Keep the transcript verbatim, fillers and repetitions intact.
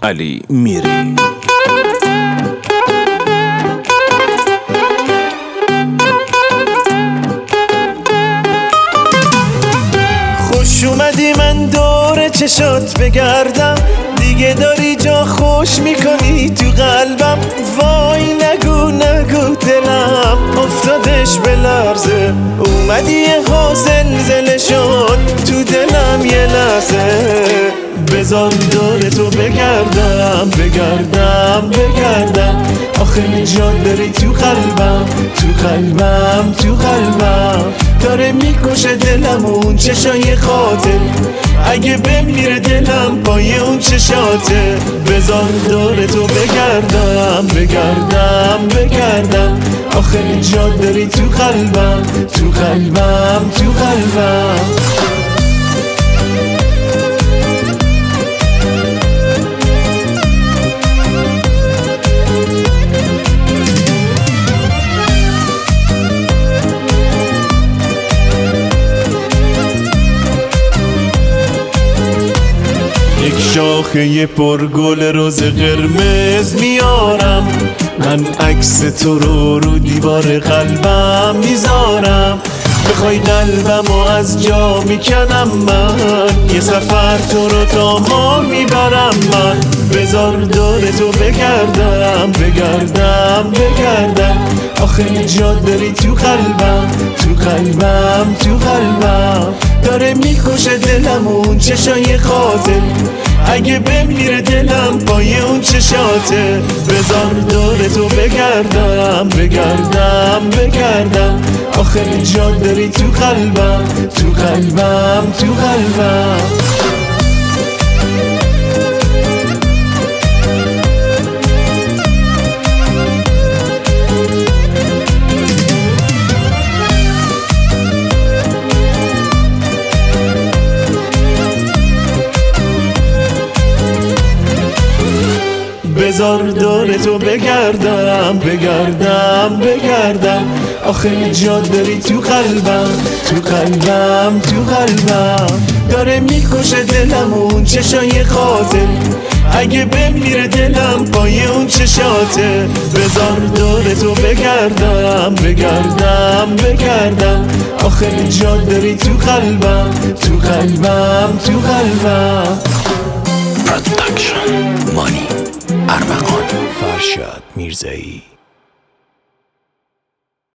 علی میری. خوش اومدی من دور چشات بگردم، دیگه داری جا خوش میکنی تو قلبم. وای نگو نگو دلم افتادش به لرزه، اومدی یه ها زلزله شد تو دلم یه لحظه. بذار دور تو بگردم بگردم بگردم، آخه جا داری تو قلبم تو قلبم تو قلبم. داره میکشه دلم اون چشای خاطر، اگه بمیره دلم پای اون چشاته. بذار دور تو بگردم بگردم بگردم، آخه جا داری تو قلبم تو قلبم تو قلبم. یک شاخه پرگل روز قرمز میارم، من عکس تو رو رو دیوار قلبم میذارم. بخوای قلبمو از جا میکنم من، یه سفر تو رو تا ما میبرم من. بذار دور تو بگردم بگردم بگردم، آخه جا داری تو قلبم تو قلبم تو قلبم. داره میکشه دلم اون چشای خاطر، اگه بمیره دلم پای اون چشاته. بذار دور تو بگردم بگردم بگردم، آخه جا داری تو قلبم تو قلبم تو قلبم. بذار دور تو بگردم بگردم بگردم، آخه جا داری تو قلبم تو قلبم تو قلبم. داره میکشه دلم اون چشای خاطر، اگه بمیره دلم پای اون چشاته. بذار دور تو بگردم بگردم بگردم، آخه جا داری تو قلبم تو قلبم تو قلبم. پروداکشن مانی ارمغان فرشاد میرزایی.